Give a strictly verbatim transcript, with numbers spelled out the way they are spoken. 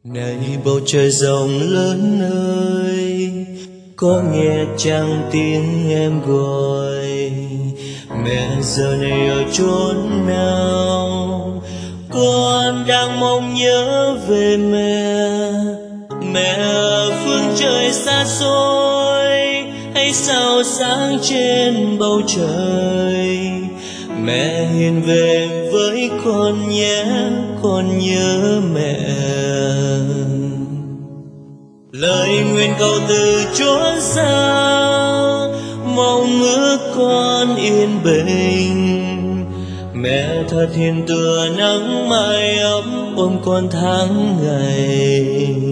Này bầu trời rộng lớn ơi, có nghe chăng tiếng em gọi? Mẹ giờ này ở chốn nào? Con đang mong nhớ về mẹ. Mẹ ở phương trời xa xôi, hay sao sáng trên bầu trời? Mẹ hiền về với con nhé, con nhớ mẹ. Lời nguyện cầu từ chốn xa, mong ước con yên bình. Mẹ thật hiền tựa nắng mãi ấm ôm con tháng ngày.